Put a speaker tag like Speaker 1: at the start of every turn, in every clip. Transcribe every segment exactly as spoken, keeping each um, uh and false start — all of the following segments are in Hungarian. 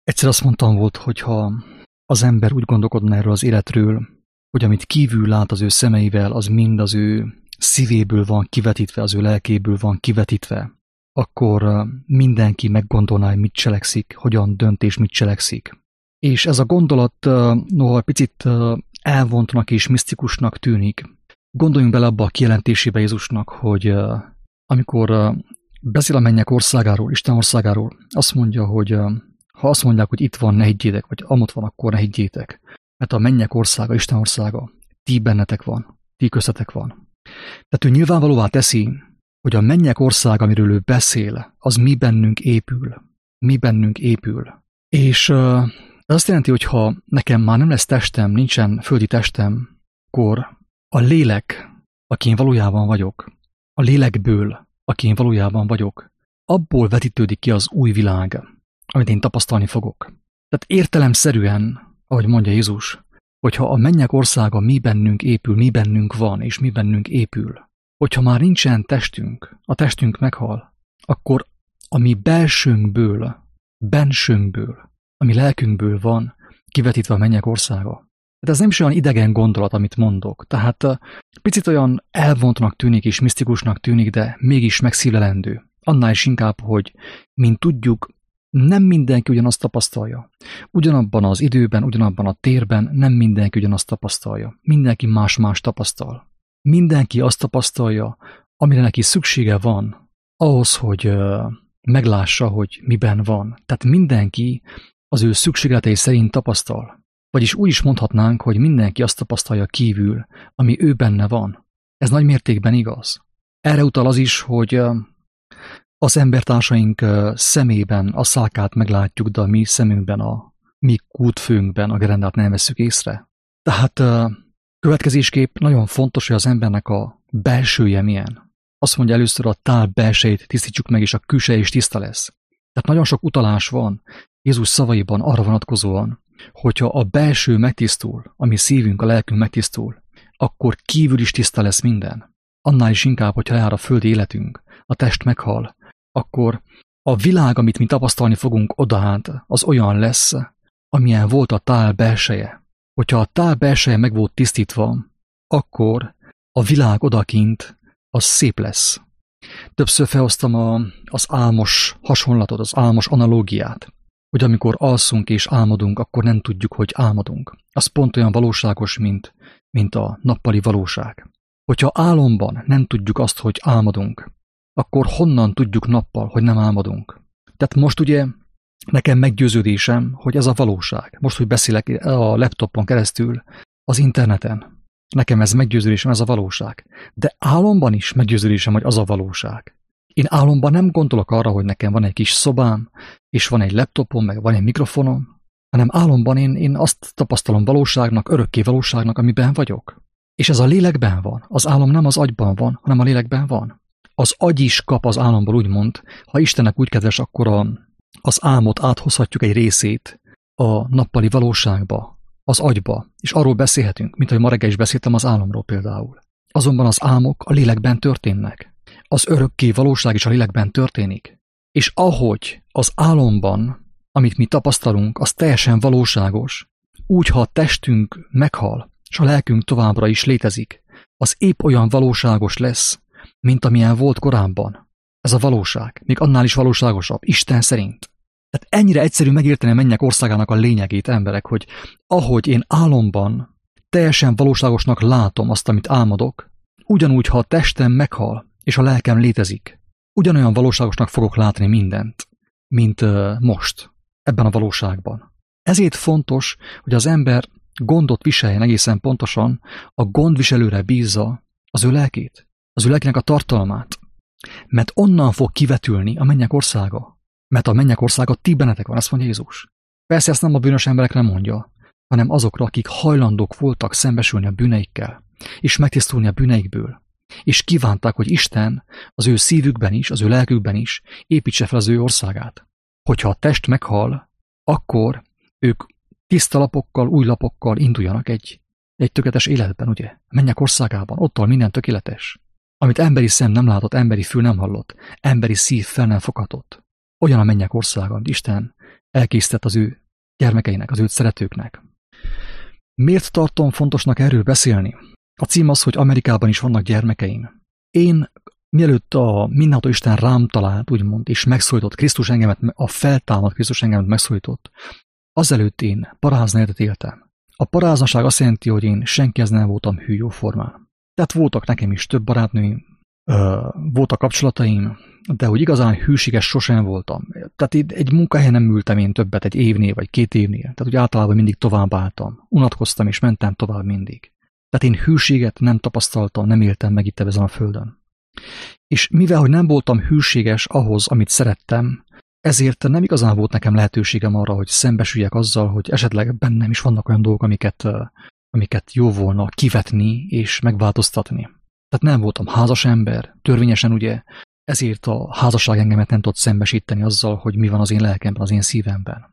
Speaker 1: Egyszer azt mondtam volt, hogy ha az ember úgy gondolkodna erről az életről, hogy amit kívül lát az ő szemeivel, az mind az ő szívéből van kivetítve, az ő lelkéből van kivetítve, akkor mindenki meggondolná, hogy mit cselekszik, hogyan dönt és mit cselekszik. És ez a gondolat, noha picit elvontnak és misztikusnak tűnik, gondoljunk bele abba a kijelentésébe Jézusnak, hogy amikor beszél a mennyek országáról, Isten országáról, azt mondja, hogy ha azt mondják, hogy itt van, ne higgyétek, vagy amott van, akkor ne higgyétek. Mert a mennyek országa, Isten országa, ti bennetek van, ti köztetek van. Tehát ő nyilvánvalóvá teszi, hogy a mennyek országa, amiről ő beszél, az mi bennünk épül. Mi bennünk épül. És ez azt jelenti, hogy ha nekem már nem lesz testem, nincsen földi testem, akkor a lélek, aki én valójában vagyok, a lélekből, aki én valójában vagyok, abból vetítődik ki az új világ, amit én tapasztalni fogok. Tehát értelemszerűen, ahogy mondja Jézus, hogyha a mennyek országa mi bennünk épül, mi bennünk van, és mi bennünk épül, hogyha már nincsen testünk, a testünk meghal, akkor a mi belsőnkből, bensőnkből, ami lelkünkből van, kivetítve a mennyek országa. Tehát ez nem is olyan idegen gondolat, amit mondok. Tehát picit olyan elvontnak tűnik és misztikusnak tűnik, de mégis megszívlelendő. Annál is inkább, hogy mint tudjuk, nem mindenki ugyanazt tapasztalja. Ugyanabban az időben, ugyanabban a térben nem mindenki ugyanazt tapasztalja. Mindenki más-más tapasztal. Mindenki azt tapasztalja, amire neki szüksége van, ahhoz, hogy meglássa, hogy miben van. Tehát mindenki az ő szükségletei szerint tapasztal. Vagyis úgy is mondhatnánk, hogy mindenki azt tapasztalja kívül, ami ő benne van. Ez nagy mértékben igaz. Erre utal az is, hogy az embertársaink szemében a szálkát meglátjuk, de a mi szemünkben, a mi kútfőnkben a gerendát nem vesszük észre. Tehát következésképp nagyon fontos, hogy az embernek a belsője milyen. Azt mondja, először a tál belsejét tisztítsuk meg, és a külseje is tiszta lesz. Tehát nagyon sok utalás van Jézus szavaiban arra vonatkozóan, hogyha a belső megtisztul, a mi szívünk, a lelkünk megtisztul, akkor kívül is tiszta lesz minden. Annál is inkább, hogyha jár a földi életünk, a test meghal, akkor a világ, amit mi tapasztalni fogunk odahát, az olyan lesz, amilyen volt a tál belseje. Hogyha a tál belseje meg volt tisztítva, akkor a világ odakint az szép lesz. Többször felhoztam a, az álmos hasonlatot, az álmos analógiát, hogy amikor alszunk és álmodunk, akkor nem tudjuk, hogy álmodunk. Az pont olyan valóságos, mint, mint a nappali valóság. Hogyha álomban nem tudjuk azt, hogy álmodunk, akkor honnan tudjuk nappal, hogy nem álmodunk? Tehát most ugye nekem meggyőződésem, hogy ez a valóság. Most, hogy beszélek a laptopon keresztül, az interneten, nekem ez meggyőződésem, ez a valóság. De álomban is meggyőződésem, hogy az a valóság. Én álomban nem gondolok arra, hogy nekem van egy kis szobám, és van egy laptopom, meg van egy mikrofonom, hanem álomban én, én azt tapasztalom valóságnak, örökké valóságnak, amiben vagyok. És ez a lélekben van. Az álom nem az agyban van, hanem a lélekben van. Az agy is kap az álomból, úgymond. Ha Istennek úgy kedves, akkor a, az álmot áthozhatjuk egy részét a nappali valóságba, az agyba, és arról beszélhetünk, mint ahogy ma reggel is beszéltem az álomról például. Azonban az álmok a lélekben történnek. Az örökké valóság is a lélekben történik. És ahogy az álomban, amit mi tapasztalunk, az teljesen valóságos, úgy, ha a testünk meghal, és a lelkünk továbbra is létezik, az épp olyan valóságos lesz, mint amilyen volt korábban. Ez a valóság, még annál is valóságosabb, Isten szerint. Tehát ennyire egyszerű megérteni a mennyek országának a lényegét, emberek, hogy ahogy én álomban teljesen valóságosnak látom azt, amit álmodok, ugyanúgy, ha a testem meghal, és a lelkem létezik, ugyanolyan valóságosnak fogok látni mindent, mint uh, most, ebben a valóságban. Ezért fontos, hogy az ember gondot viseljen egészen pontosan, a gondviselőre bízza az ő lelkét, az ő lelkének a tartalmát, mert onnan fog kivetülni a mennyek országa, mert a mennyek országa ti bennetek van, azt mondja Jézus. Persze ezt nem a bűnös emberekre mondja, hanem azokra, akik hajlandók voltak szembesülni a bűneikkel, és megtisztulni a bűneikből, és kívánták, hogy Isten az ő szívükben is, az ő lelkükben is építse fel az ő országát. Hogyha a test meghal, akkor ők tiszta lapokkal, új lapokkal induljanak egy, egy tökéletes életben, ugye? A mennyek országában, ottól minden tökéletes. Amit emberi szem nem látott, emberi fül nem hallott, emberi szív fel nem foghatott. Olyan a mennyek országa, amit Isten elkészített az ő gyermekeinek, az őt szeretőknek. Miért tartom fontosnak erről beszélni? A cím az, hogy Amerikában is vannak gyermekeim. Én, mielőtt a mindenható Isten rám talált, úgymond, és megszólított, Krisztus engemet, a feltámadt Krisztus engemet megszólított, azelőtt én parázni életet éltem. A paráznaság azt jelenti, hogy én senkihez nem voltam hű jóformán. Tehát voltak nekem is több barátnőim, voltak kapcsolataim, de hogy igazán hűséges sosem voltam. Tehát egy munkahelyen nem ültem én többet, egy évnél vagy két évnél. Tehát úgy általában mindig tovább álltam. Unatkoztam és mentem tovább mindig. Tehát én hűséget nem tapasztaltam, nem éltem meg itt ezen a földön. És mivel, hogy nem voltam hűséges ahhoz, amit szerettem, ezért nem igazán volt nekem lehetőségem arra, hogy szembesüljek azzal, hogy esetleg bennem is vannak olyan dolgok, amiket, amiket jó volna kivetni és megváltoztatni. Tehát nem voltam házas ember, törvényesen ugye, ezért a házasság engemet nem tudott szembesíteni azzal, hogy mi van az én lelkemben, az én szívemben.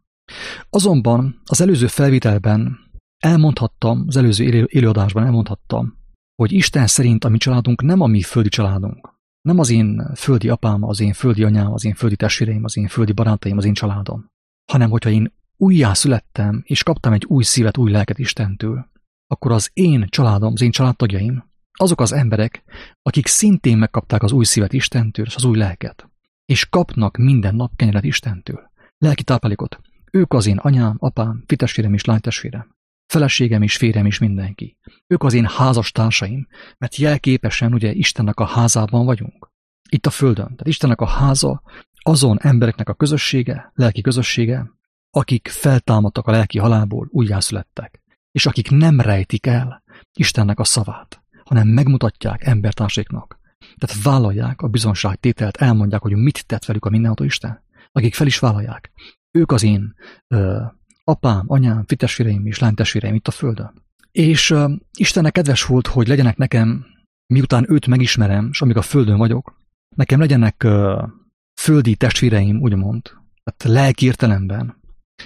Speaker 1: Azonban az előző felvételben elmondhattam, az előző élőadásban elmondhattam, hogy Isten szerint a mi családunk nem a mi földi családunk. Nem az én földi apám, az én földi anyám, az én földi testvéreim, az én földi barátaim, az én családom. Hanem, hogyha én újjá születtem, és kaptam egy új szívet, új lelket Istentől, akkor az én családom, az én családtagjaim, azok az emberek, akik szintén megkapták az új szívet Istentől, és az új lelket, és kapnak minden nap kenyeret Istentől, lelki táplálékot. Ők az én anyám, apám, fitestvérem és lánytestvérem, feleségem és férjem és mindenki. Ők az én házastársaim, mert jelképesen ugye Istennek a házában vagyunk. Itt a földön. Tehát Istennek a háza azon embereknek a közössége, lelki közössége, akik feltámadtak a lelki halálból, újjászülettek, és akik nem rejtik el Istennek a szavát, hanem megmutatják embertársaiknak. Tehát vállalják a bizonságtételt, elmondják, hogy mit tett velük a mindenható Isten, akik fel is vállalják. Ők az én ö, apám, anyám, fitestvéreim és lánytestvéreim itt a földön. És ö, Istennek kedves volt, hogy legyenek nekem, miután őt megismerem, és amíg a földön vagyok, nekem legyenek ö, földi testvéreim, úgymond, tehát lelki értelemben,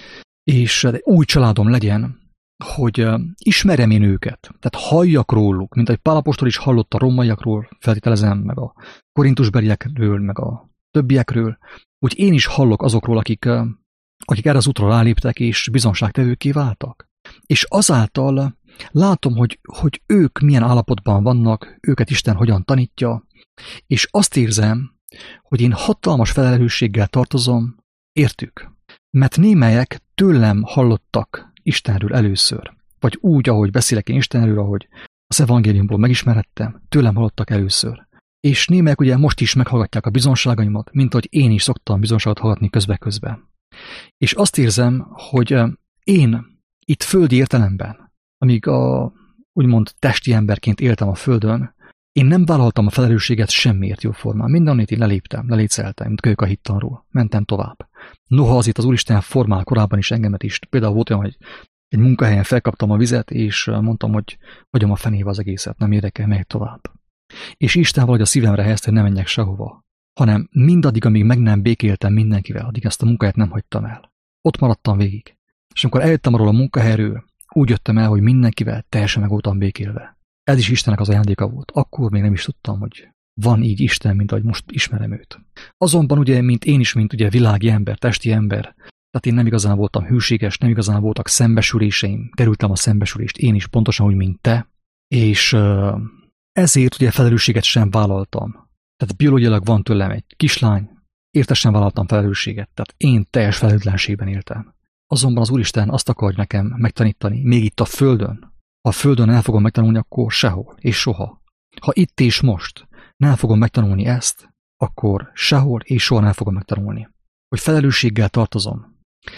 Speaker 1: és új családom legyen, hogy uh, ismerjem én őket, tehát halljak róluk, mint ahogy Pál apostol is hallott a rómaiakról, feltételezem, meg a korintusbeliekről, meg a többiekről, úgy én is hallok azokról, akik, uh, akik erre az útra ráléptek, és bizonságtevőkké váltak. És azáltal látom, hogy, hogy ők milyen állapotban vannak, őket Isten hogyan tanítja, és azt érzem, hogy én hatalmas felelősséggel tartozom értük. Mert némelyek tőlem hallottak Istenről először, vagy úgy, ahogy beszélek én Istenről, ahogy az evangéliumból megismerettem, tőlem hallottak először. És némelyek ugye most is meghallgatják a bizonságaimat, mint ahogy én is szoktam bizonságot hallgatni közbe-közbe. És azt érzem, hogy én itt földi értelemben, amíg a úgymond testi emberként éltem a földön, én nem vállaltam a felelősséget semmiért jóformán. Mindannét én leléptem, leléceltem, mint kölyök a hittanról. Mentem tovább. Noha azért az Úristen formál korábban is engemet is. Például volt olyan, hogy egy munkahelyen felkaptam a vizet, és mondtam, hogy hagyom a fenébe az egészet, nem érdekel, megyek tovább. És Isten valahogy a szívemre helyezte, hogy ne menjek sehova, hanem mindaddig, amíg meg nem békéltem mindenkivel, addig ezt a munkahelyet nem hagytam el. Ott maradtam végig. És amikor eljöttem arról a munkahelyről, úgy jöttem el, hogy mindenkivel teljesen meg voltam békélve. Ez is Istennek az ajándéka volt. Akkor még nem is tudtam, hogy van így Isten, mint ahogy most ismerem őt. Azonban ugye, mint én is, mint ugye világi ember, testi ember, tehát én nem igazán voltam hűséges, nem igazán voltak szembesüléseim, kerültem a szembesülést én is pontosan úgy, mint te, és ezért ugye felelősséget sem vállaltam. Tehát biológiailag van tőlem egy kislány, érte sem vállaltam felelősséget, tehát én teljes felelőtlenségben éltem. Azonban az Úristen azt akar nekem megtanítani, még itt a földön. Ha a földön el fogom megtanulni, akkor sehol és soha. Ha itt és most nem fogom megtanulni ezt, akkor sehol és soha nem fogom megtanulni. Hogy felelősséggel tartozom.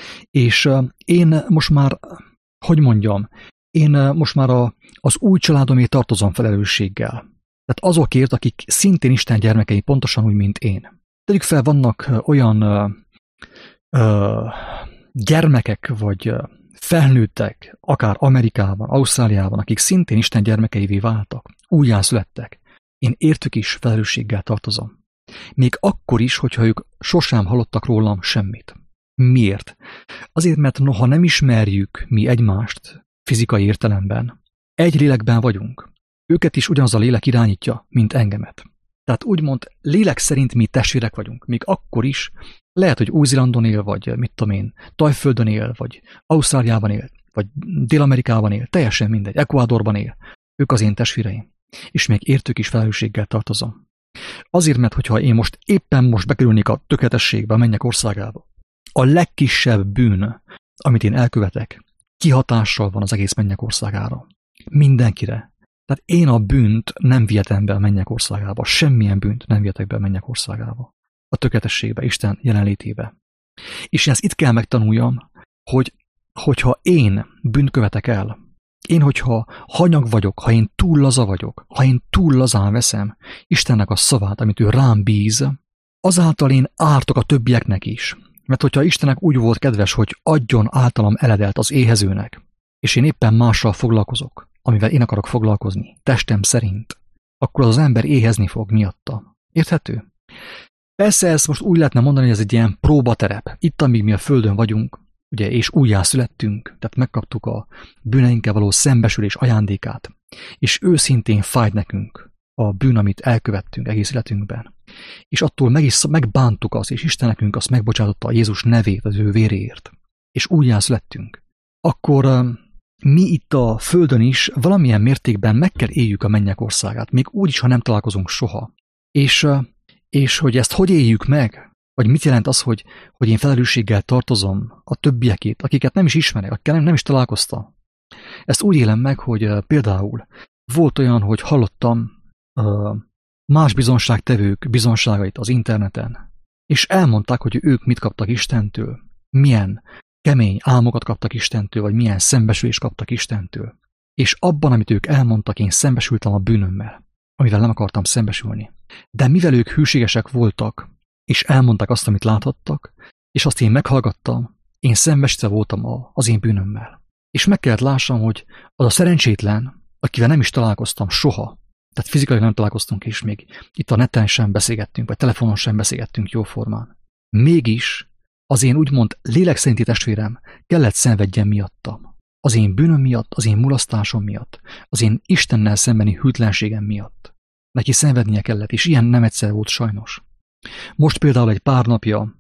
Speaker 1: És uh, én most már, hogy mondjam, én uh, most már a, az új családomért tartozom felelősséggel. Tehát azokért, akik szintén Isten gyermekei, pontosan úgy, mint én. Tegyük fel, vannak uh, olyan uh, uh, gyermekek, vagy uh, felnőttek, akár Amerikában, Ausztráliában, akik szintén Isten gyermekeivé váltak, újjászülettek. Én értük is felelősséggel tartozom. Még akkor is, hogyha ők sosem hallottak rólam semmit. Miért? Azért, mert noha nem ismerjük mi egymást fizikai értelemben, egy lélekben vagyunk. Őket is ugyanaz a lélek irányítja, mint engemet. Tehát úgymond lélek szerint mi testvérek vagyunk, még akkor is, Lehet, hogy Új-Zélandon él, vagy mit tudom én, Tajföldön él, vagy Ausztráliában él, vagy Dél-Amerikában él, teljesen mindegy, Ecuadorban él. Ők az én testvéreim. És még értük is felelősséggel tartozom. Azért, mert hogyha én most éppen most bekerülnék a tökéletességbe, a mennyek országába, a legkisebb bűn, amit én elkövetek, kihatással van az egész mennyek országára. Mindenkire. Tehát én a bűnt nem vihetem be a mennyek országába. Semmilyen bűnt nem vihetek be a mennyek országába. A tökéletességbe, Isten jelenlétébe. És én ezt itt kell megtanuljam, hogy hogyha én bűnt követek el, én, hogyha hanyag vagyok, ha én túl laza vagyok, ha én túl lazán veszem Istennek a szavát, amit ő rám bíz, azáltal én ártok a többieknek is. Mert hogyha Istennek úgy volt kedves, hogy adjon általam eledelt az éhezőnek, és én éppen mással foglalkozok, amivel én akarok foglalkozni, testem szerint, akkor az, az ember éhezni fog miatta. Érthető? Persze ezt most úgy lehetne mondani, hogy ez egy ilyen próbaterep. Itt, amíg mi a Földön vagyunk, ugye, és újjászülettünk, tehát megkaptuk a bűneinkkel való szembesülés ajándékát, és őszintén fájt nekünk a bűn, amit elkövettünk egész életünkben. És attól meg is megbántuk azt, és Isten nekünk azt megbocsátotta a Jézus nevét az ő véréért, és újjászülettünk. Akkor mi itt a Földön is valamilyen mértékben meg kell éljük a mennyek országát, még úgy is, ha nem találkozunk soha. És, és hogy ezt hogy éljük meg? Vagy mit jelent az, hogy, hogy én felelősséggel tartozom a többiekét, akiket nem is ismerek, akikkel nem, nem is találkoztam. Ezt úgy élem meg, hogy uh, például volt olyan, hogy hallottam uh, más bizonságtevők bizonságait az interneten, és elmondták, hogy ők mit kaptak Istentől, milyen kemény álmokat kaptak Istentől, vagy milyen szembesülést kaptak Istentől. És abban, amit ők elmondtak, én szembesültem a bűnömmel, amivel nem akartam szembesülni. De mivel ők hűségesek voltak, és elmondták azt, amit láthattak, és azt én meghallgattam, én szembesítve voltam az én bűnömmel. És meg kellett lássam, hogy az a szerencsétlen, akivel nem is találkoztam soha, tehát fizikailag nem találkoztunk is még, itt a neten sem beszélgettünk, vagy telefonon sem beszélgettünk jóformán. Mégis az én úgymond lélek szerinti testvérem kellett szenvedjen miattam. Az én bűnöm miatt, az én mulasztásom miatt, az én Istennel szembeni hűtlenségem miatt. Neki szenvednie kellett, és ilyen nem egyszer volt sajnos. Most például egy pár napja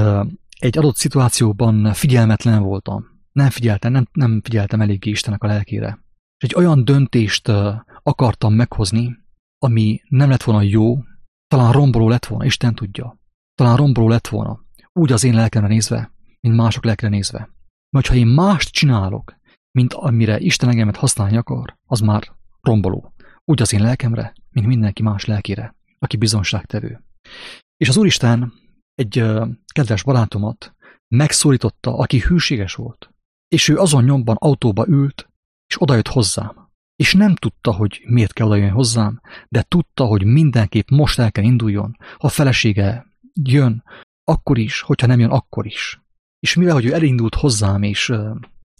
Speaker 1: egy adott szituációban figyelmetlen voltam. Nem figyeltem, nem, nem figyeltem eléggé Istennek a lelkére. És egy olyan döntést akartam meghozni, ami nem lett volna jó, talán romboló lett volna, Isten tudja. Talán romboló lett volna, úgy az én lelkemre nézve, mint mások lelkre nézve. Mert ha én mást csinálok, mint amire Isten engemet használni akar, az már romboló. Úgy az én lelkemre, mint mindenki más lelkére, aki bizonságtevő. És az Úristen egy uh, kedves barátomat megszólította, aki hűséges volt, és ő azon nyomban autóba ült, és odajött hozzám. És nem tudta, hogy miért kell odajönni hozzám, de tudta, hogy mindenképp most el kell induljon, ha a felesége jön, akkor is, hogyha nem jön, akkor is. És mivel, hogy ő elindult hozzám, és uh,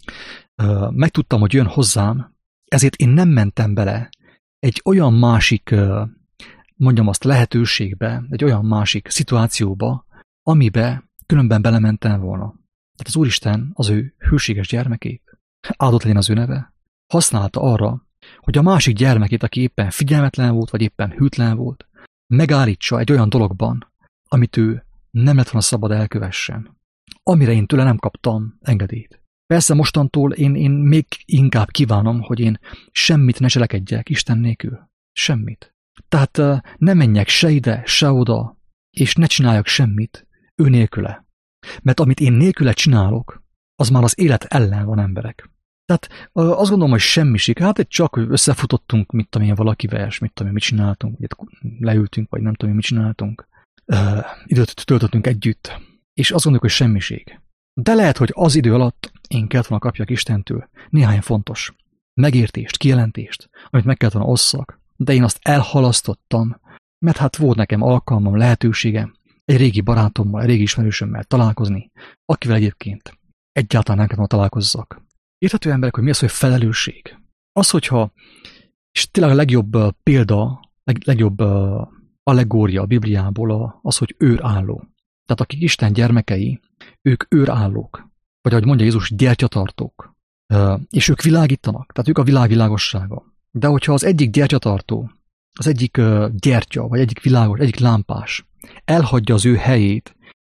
Speaker 1: uh, megtudtam, hogy jön hozzám, ezért én nem mentem bele egy olyan másik uh, mondjam azt lehetőségbe, egy olyan másik szituációba, amibe különben belementem volna. Tehát az Úristen az ő hűséges gyermekét, áldott legyen az ő neve, használta arra, hogy a másik gyermekét, aki éppen figyelmetlen volt, vagy éppen hűtlen volt, megállítsa egy olyan dologban, amit ő nem lett volna szabad elkövessen. Amire én tőle nem kaptam engedélyt. Persze mostantól én, én még inkább kívánom, hogy én semmit ne cselekedjek Isten nélkül. Semmit. Tehát uh, ne menjek se ide, se oda, és ne csináljak semmit ő nélküle. Mert amit én nélküle csinálok, az már az élet ellen van, emberek. Tehát uh, azt gondolom, hogy semmiség. Hát csak összefutottunk, mit tudom én valakivel, és mit tudom én, mit csináltunk, vagy leültünk, vagy nem tudom én, mit csináltunk. Uh, időt töltöttünk együtt, és azt gondoljuk, hogy semmiség. De lehet, hogy az idő alatt én kellett volna kapjak Istentől néhány fontos megértést, kijelentést, amit meg kellett volna osszak, de én azt elhalasztottam, mert hát volt nekem alkalmam, lehetőségem egy régi barátommal, egy régi ismerősömmel találkozni, akivel egyébként egyáltalán nem kellett volna találkozzak. Érthető emberek, hogy mi az, hogy felelősség. Az, hogyha, és tényleg a legjobb példa, leg, legjobb allegória a Bibliából az, hogy őrálló. Tehát akik Isten gyermekei, ők őrállók, vagy ahogy mondja Jézus, gyertyatartók. És ők világítanak, tehát ők a világ világossága. De hogyha az egyik gyertyatartó, az egyik gyertya, vagy egyik világos, egyik lámpás elhagyja az ő helyét,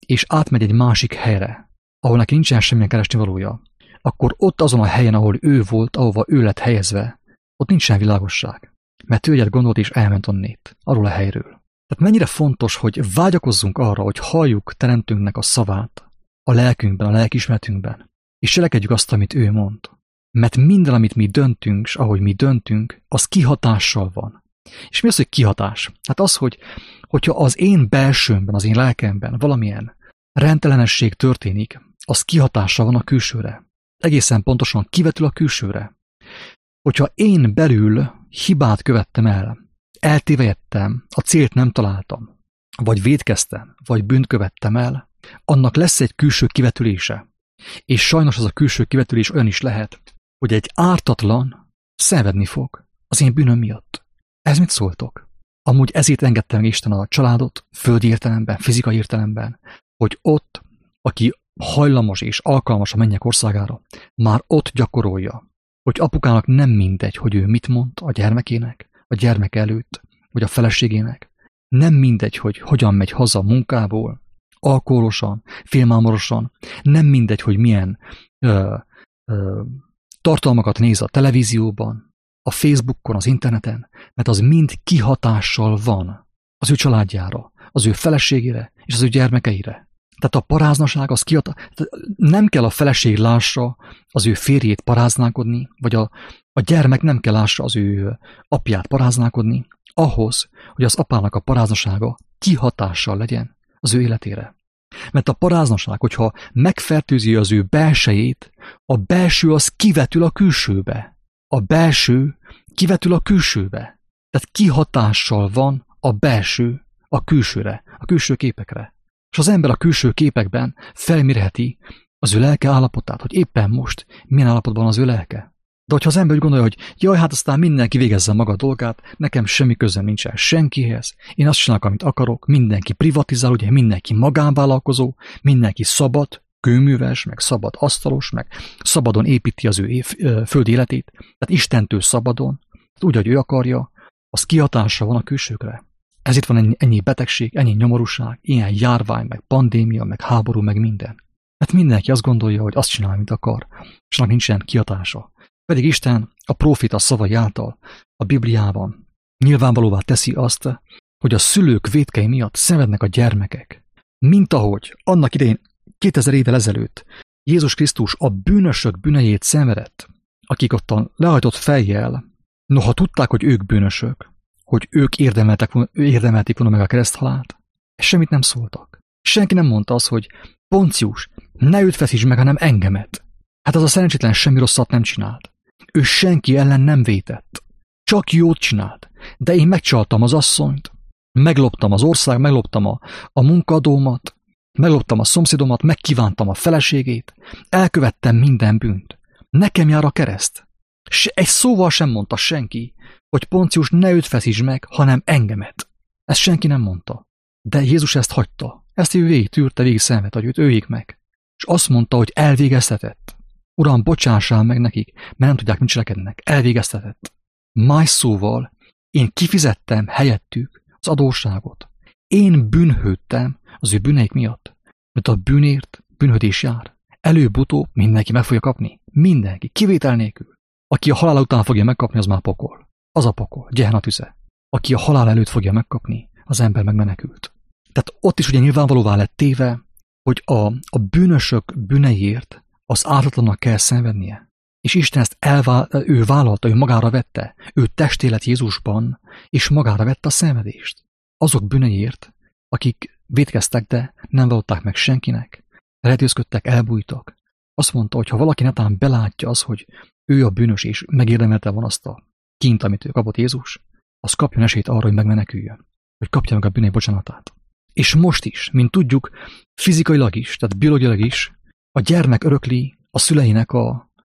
Speaker 1: és átmegy egy másik helyre, ahol neki nincsen semmilyen keresnivalója, akkor ott azon a helyen, ahol ő volt, ahova ő lett helyezve, ott nincsen világosság. Mert ő egyet gondolt és elment onnét, arról a helyről. Tehát mennyire fontos, hogy vágyakozzunk arra, hogy halljuk Teremtőnknek a szavát a lelkünkben, a lelkiismeretünkben, és cselekedjük azt, amit ő mond. Mert minden, amit mi döntünk, és ahogy mi döntünk, az kihatással van. És mi az, hogy kihatás? Hát az, hogy hogyha az én belsőmben, az én lelkemben valamilyen rendtelenesség történik, az kihatással van a külsőre. Egészen pontosan kivetül a külsőre. Hogyha én belül hibát követtem el, eltévejettem, a célt nem találtam, vagy vétkeztem, vagy bűnt követtem el, annak lesz egy külső kivetülése. És sajnos az a külső kivetülés olyan is lehet, hogy egy ártatlan szenvedni fog az én bűnöm miatt. Ez mit szóltok? Amúgy ezért engedte meg Isten a családot, földi értelemben, fizikai értelemben, hogy ott, aki hajlamos és alkalmas a mennyek országára, már ott gyakorolja, hogy apukának nem mindegy, hogy ő mit mond a gyermekének, a gyermek előtt, vagy a feleségének. Nem mindegy, hogy hogyan megy haza munkából, alkoholosan, félmámorosan, nem mindegy, hogy milyen ö, ö, tartalmakat néz a televízióban, a Facebookon, az interneten, mert az mind kihatással van az ő családjára, az ő feleségére és az ő gyermekeire. Tehát a paráznaság az kihat... Nem kell a feleség lássa az ő férjét paráználkodni, vagy a, a gyermek nem kell lássa az ő apját paráználkodni, ahhoz, hogy az apának a paráznasága kihatással legyen az ő életére. Mert a paráznaság, hogyha megfertőzi az ő belsejét, a belső az kivetül a külsőbe. A belső kivetül a külsőbe. Tehát kihatással van a belső a külsőre, a külső képekre. És az ember a külső képekben felmérheti az ő lelke állapotát, hogy éppen most milyen állapotban az ő lelke. De hogyha az ember úgy gondolja, hogy jaj, hát aztán mindenki végezze maga dolgát, nekem semmi közöm nincsen senkihez, én azt csinálok, amit akarok, mindenki privatizál, ugye mindenki magánvállalkozó, mindenki szabad, kőműves, meg szabad asztalos, meg szabadon építi az ő év, földi életét, tehát Istentől szabadon, úgy, hogy ő akarja, az kihatása van a külsőkre. Ezért van ennyi, ennyi betegség, ennyi nyomorúság, ilyen járvány, meg pandémia, meg háború, meg minden. Mert mindenki azt gondolja, hogy azt csinál, amit akar, és annak nincsen kihatása. Pedig Isten a próféta szavai által a Bibliában nyilvánvalóvá teszi azt, hogy a szülők vétkei miatt szenvednek a gyermekek. Mint ahogy annak idején kétezer évvel ezelőtt Jézus Krisztus a bűnösök bűnejét szenvedett, akik ott a lehajtott fejjel, noha tudták, hogy ők bűnösök, hogy ők érdemeltek, érdemelték volna meg a kereszthalált, és semmit nem szóltak. Senki nem mondta azt, hogy Poncius, ne őt feszítsd meg, hanem engemet. Hát az a szerencsétlen semmi rosszat nem csinált. Ő senki ellen nem vétett. Csak jót csinált. De én megcsaltam az asszonyt, megloptam az ország, megloptam a, a munkadómat, megloptam a szomszédomat, megkívántam a feleségét, elkövettem minden bűnt. Nekem jár a kereszt. S egy szóval sem mondta senki, hogy Poncius ne őt feszítsd meg, hanem engemet. Ezt senki nem mondta. De Jézus ezt hagyta. Ezt ő végig tűrte, végig szenvedte, hogy őt öljék meg. És azt mondta, hogy elvégeztetett. Uram, bocsássál meg nekik, mert nem tudják, mit cselekednek. Elvégeztetett. Más szóval én kifizettem helyettük az adósságot. Én bűnhődtem az ő bűneik miatt. Mert a bűnért bűnhődés jár. Előbb-utóbb mindenki meg fogja kapni. Mindenki, kivétel nélkül. Aki a halál után fogja megkapni, az már pokol. Az a pokol, Gehenna tüze. Aki a halál előtt fogja megkapni, az ember megmenekült. Tehát ott is ugye nyilvánvalóvá lett téve, hogy a, a bűnösök bűneiért az ártatlannak kell szenvednie. És Isten ezt elvá, ő vállalta, ő magára vette. Ő testélet Jézusban, és magára vette a szenvedést. Azok bűneiért, akik vétkeztek, de nem vallották meg senkinek, redőzködtek, elbújtak. Azt mondta, hogy ha valaki netán belátja az, hogy ő a bűnös, és megérdemelte van azt a kint, amit ő kapott Jézus, az kapjon esélyt arra, hogy megmeneküljön, hogy kapja meg a bűnei bocsánatát. És most is, mint tudjuk, fizikailag is, tehát biológiailag is, a gyermek örökli a szüleinek a,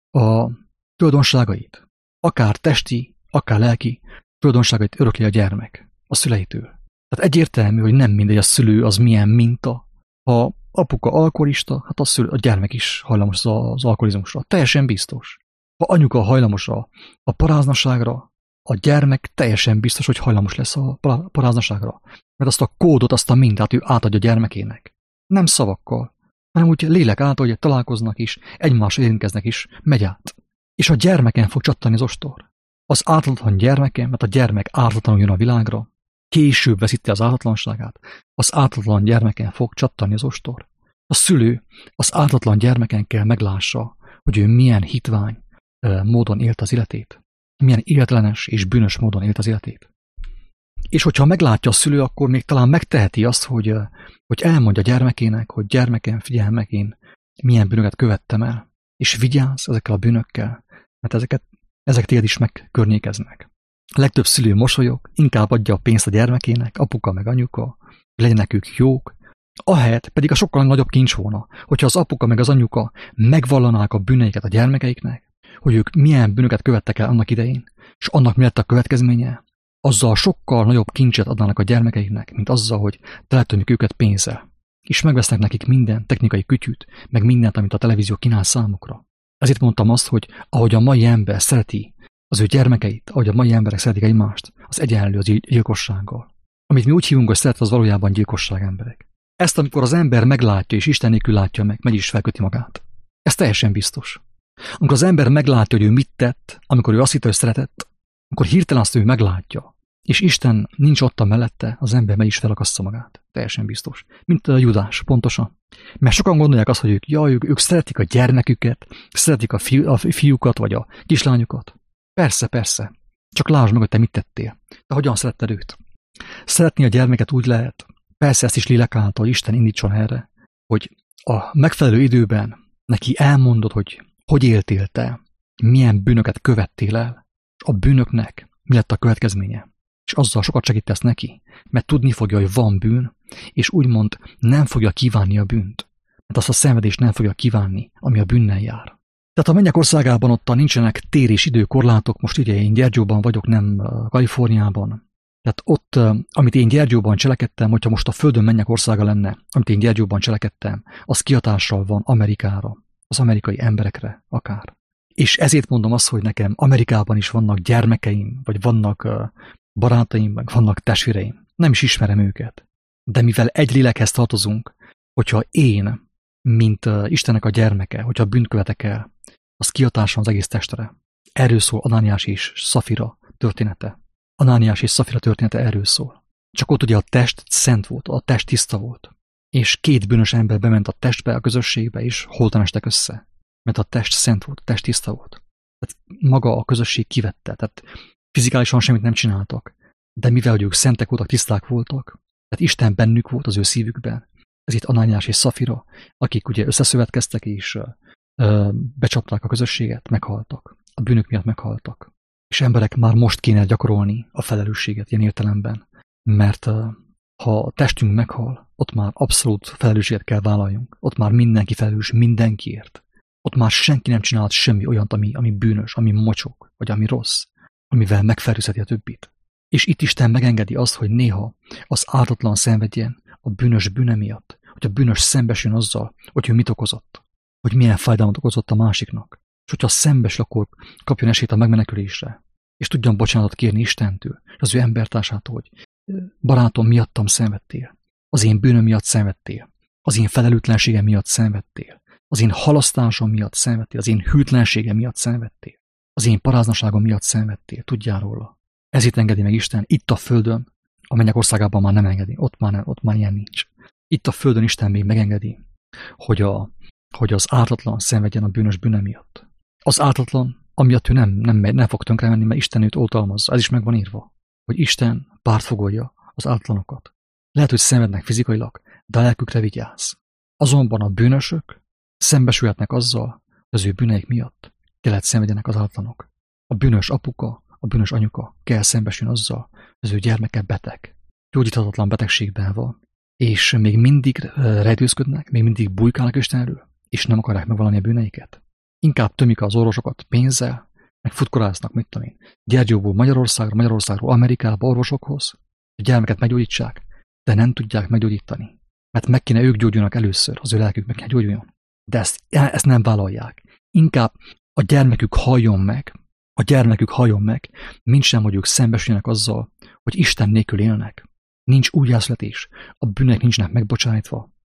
Speaker 1: a tulajdonságait. Akár testi, akár lelki tulajdonságait örökli a gyermek a szüleitől. Tehát egyértelmű, hogy nem mindegy a szülő az milyen minta. Ha apuka alkoholista, hát a, szülő, a gyermek is hajlamos az alkoholizmusra. Teljesen biztos. Ha anyuka hajlamos a, a paráznaságra, a gyermek teljesen biztos, hogy hajlamos lesz a paráznaságra. Mert azt a kódot, azt a mintát ő átadja a gyermekének. Nem szavakkal, hanem úgy lélek által, hogy találkoznak is, egymással érintkeznek is, megy át. És a gyermeken fog csattani az ostor. Az ártatlan gyermeken, mert a gyermek ártatlanul jön a világra, később veszíti az ártatlanságát, az ártatlan gyermeken fog csattani az ostor. A szülő az ártatlan gyermeken kell meglássa, hogy ő milyen hitvány módon élt az életét, milyen életlenes és bűnös módon élt az életét. És hogyha meglátja a szülő, akkor még talán megteheti azt, hogy, hogy elmondja gyermekének, hogy gyermekem, figyelj meg, én milyen bűnöket követtem el, és vigyázz ezekkel a bűnökkel, mert ezeket, ezek téged is megkörnyékeznek. A legtöbb szülő mosolyog, inkább adja a pénzt a gyermekének, apuka meg anyuka, legyenek ők jók, ahelyett pedig a sokkal nagyobb kincs volna, hogyha az apuka meg az anyuka megvallanák a bűneiket a gyermekeiknek, hogy ők milyen bűnöket követtek el annak idején, és annak mi lett a következménye, azzal sokkal nagyobb kincset adnának a gyermekeiknek, mint azzal, hogy teletömjük őket pénzzel, és megvesznek nekik minden technikai kütyűt, meg mindent, amit a televízió kínál számukra. Ezért mondtam azt, hogy ahogy a mai ember szereti az ő gyermekeit, ahogy a mai emberek szeretik egymást, az egyenlő az gyilkossággal. Amit mi úgy hívunk, hogy szeret, az valójában gyilkosság, emberek. Ezt, amikor az ember meglátja, és Isten nélkül látja meg, meg is felköti magát. Ez teljesen biztos. Amikor az ember meglátja, hogy ő mit tett, amikor ő azt hitte, hogy szeretett, akkor hirtelen azt ő meglátja, és Isten nincs ott a mellette, az ember meg is felakassza magát. Teljesen biztos. Mint a Judás, pontosan. Mert sokan gondolják azt, hogy ők, jaj, ők, ők szeretik a gyermeküket, szeretik a, fiú, a fiúkat, vagy a kislányokat. Persze, persze. Csak lásd meg, hogy te mit tettél. De hogyan szeretted őt? Szeretni a gyermeket úgy lehet, persze ezt is lélek által Isten indítson erre, hogy a megfelelő időben neki elmondod, hogy hogy éltél te, milyen bűnöket követtél el, és a bűnöknek mi lett a következménye. És azzal sokat segítesz neki, mert tudni fogja, hogy van bűn, és úgymond nem fogja kívánni a bűnt. Mert azt a szenvedést nem fogja kívánni, ami a bűnnel jár. Tehát a mennyek országában ott nincsenek tér- és időkorlátok, most ugye én Gyergyóban vagyok, nem Kaliforniában. Tehát ott, amit én Gyergyóban cselekedtem, hogyha most a földön mennyek országa lenne, amit én Gyergyóban cselekedtem, az kihatással van Amerikára, az amerikai emberekre akár. És ezért mondom azt, hogy nekem Amerikában is vannak gyermekeim, vagy vannak barátaim, vagy vannak testvéreim. Nem is ismerem őket. De mivel egy lélekhez tartozunk, hogyha én, mint Istennek a gyermeke, hogyha bűnt követek el, az kihatással az egész testre. Erről szól Anániás és Szafira története. Anániás és Szafira története erről szól. Csak ott ugye a test szent volt, a test tiszta volt. És két bűnös ember bement a testbe, a közösségbe, és holtan estek össze. Mert a test szent volt, a test tiszta volt. Tehát maga a közösség kivette, tehát fizikálisan semmit nem csináltak. De mivel ők szentek voltak, tiszták voltak, tehát Isten bennük volt az ő szívükben. Ez itt Anániás és Szafira, akik ugye összeszövetkeztek és ö, becsapták a közösséget, meghaltak. A bűnök miatt meghaltak. És emberek, már most kéne gyakorolni a felelősséget ilyen értelemben. Mert ö, ha a testünk meghal, ott már abszolút felelősséget kell vállaljunk. Ott már mindenki felelős mindenkiért. Ott már senki nem csinált semmi olyant, ami, ami bűnös, ami mocsok, vagy ami rossz, amivel megfertőzheti a többit. És itt Isten megengedi azt, hogy néha az ártatlan szenvedjen a bűnös bűne miatt, hogy a bűnös szembesül azzal, hogy ő mit okozott, hogy milyen fájdalmat okozott a másiknak. És hogyha szembesül, akkor kapjon esélyt a megmenekülésre, és tudjon bocsánatot kérni Istentől, és az ő embertársától, hogy barátom, miattam szenvedtél, az én bűnöm miatt szenvedtél, az én felelőtlenségem miatt szenvedtél, az én halasztásom miatt szenvedtél, az én hűtlenségem miatt szenvedtél, az én paráznaságom miatt szenvedtél, tudjál róla. Ezért engedi meg Isten itt a földön, a mennyek országában már nem engedi, ott már, nem, ott már ilyen nincs. Itt a földön Isten még megengedi, hogy, a, hogy az ártatlan szenvedjen a bűnös bűne miatt. Az ártatlan, amiatt ő nem, nem, nem fog tönkre menni, mert Isten őt oltalmazza. Ez is meg van írva, hogy Isten pártfogolja az ártatlanokat. Lehet, hogy szenvednek fizikailag, de a lelkükre vigyáz. Azonban a bűnösök szembesülhetnek azzal, hogy az ő bűneik miatt kellett szenvedjenek az ártatlanok. A bűnös apuka, a bűnös anyuka kell szembesülni azzal, hogy az ő gyermeke beteg, gyógyíthatatlan betegségben van, és még mindig rejtőzködnek, még mindig bujkálnak Istenről, és nem akarják megvallani a bűneiket. Inkább tömik az orvosokat pénzzel, meg futkoráznak, mit tudom én, Gyergyóból Magyarországra, Magyarországról Amerikába orvosokhoz, hogy a gyermeket meggyógyítsák, de nem tudják meggyógyítani. Mert meg kéne ők gyógyulnak először, az ő lelkük meg kéne gyógyuljon. De ezt, ezt nem vállalják. Inkább a gyermekük halljon meg, a gyermekük halljon meg, mint sem, hogy ők szembesüljenek azzal, hogy Isten nélkül élnek. Nincs újjászületés, a bűnek nincsenek megbocsájtva,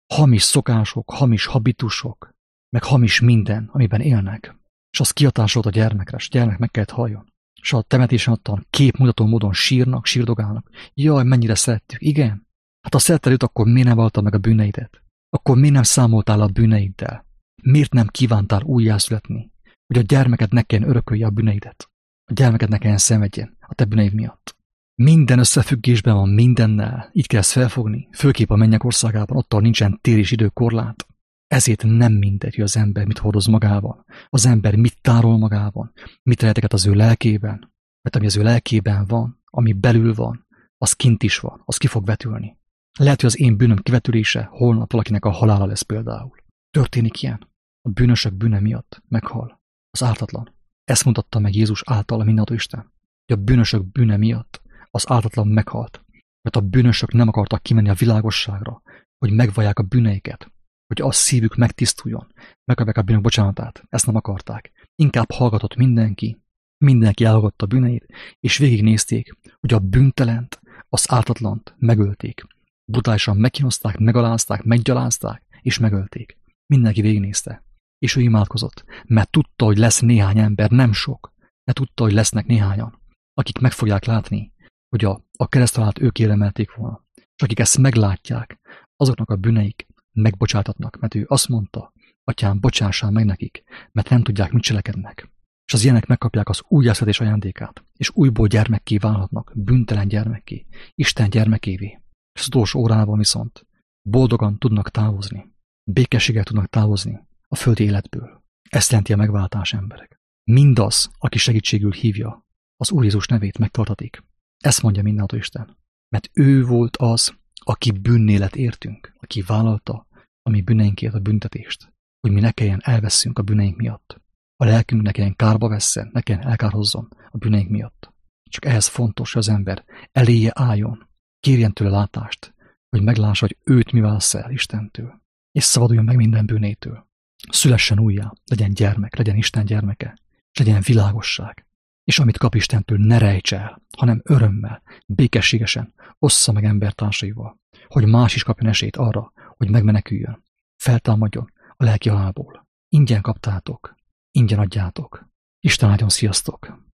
Speaker 1: hamis szokások, hamis habitusok, meg hamis minden, amiben élnek. És az kihatásolt a gyermekre, és a gyermek meg kellett halljon. És a temetésen ottan képmutató módon sírnak, sírdogálnak. Jaj, mennyire szerettük. Igen. Hát ha szeretted őt, akkor miért nem valltad meg a bűneidet? Akkor miért nem számoltál a bűneiddel? Miért nem kívántál újjászületni? Hogy a gyermeked ne kelljen örökölje a bűneidet. A gyermeked ne kelljen szenvedjen a te bűneid miatt. Minden összefüggésben van mindennel. Így kell ezt felfogni. Főképp a mennyek országában, ott nincsen tér és időkorlát. Ezért nem mindegy, hogy az ember mit hordoz magában. Az ember mit tárol magában. Mit rejteget az ő lelkében. Mert ami az ő lelkében van, ami belül van, az kint is van, az ki fog vetülni. Lehet, hogy az én bűnöm kivetülése holnap valakinek a halála lesz például. Történik ilyen. A bűnösök bűne miatt meghal az ártatlan. Ezt mutatta meg Jézus által a mindenható Isten. Hogy a bűnösök bűne miatt az ártatlan meghalt. Mert a bűnösök nem akartak kimenni a világosságra, hogy megvallják a bűneiket, hogy a szívük megtisztuljon, megkapják a bűnök bocsánatát. Ezt nem akarták. Inkább hallgatott mindenki, mindenki elhallgatta a bűneit, és végignézték, hogy a bűntelent, az ártatlant megölték. Brutálisan megkínozták, megalázták, meggyalázták, és megölték. Mindenki végignézte. És ő imádkozott, mert tudta, hogy lesz néhány ember, nem sok, de tudta, hogy lesznek néhányan, akik meg fogják látni, hogy a, a kereszthalált ők éremelték volna. És akik ezt meglátják, azoknak a bűneik megbocsátatnak, mert ő azt mondta, Atyám, bocsássál meg nekik, mert nem tudják, mit cselekednek. És az ilyenek megkapják az újjászületés ajándékát, és újból gyermekké válhatnak, bűntelen gyermekké, Isten gyermekévé. És az utolsó órában viszont boldogan tudnak távozni, békességgel tudnak távozni a földi életből. Ezt jelenti a megváltás, emberek. Mindaz, aki segítségül hívja az Úr Jézus nevét, megtartatik. Ezt mondja mindenható Isten. Mert ő volt az, aki bűnné lett értünk, aki vállalta a mi bűneinkért a büntetést, hogy mi ne kelljen elveszünk a bűneink miatt. A lelkünk ne kelljen kárba vesszen, ne kelljen elkárhozzon a bűneink miatt. Csak ehhez fontos, hogy az ember eléje álljon, kérjen tőle látást, hogy meglássa, hogy őt mi válasz el Istentől, és szabaduljon meg minden bűnétől. Szülessen újjá, legyen gyermek, legyen Isten gyermeke, és legyen világosság. És amit kap Istentől, ne rejtse el, hanem örömmel, békességesen ossza meg embertársaival, hogy más is kapjon esélyt arra, hogy megmeneküljön, feltámadjon a lelki halálból. Ingyen kaptátok, ingyen adjátok. Isten áldjon, sziasztok!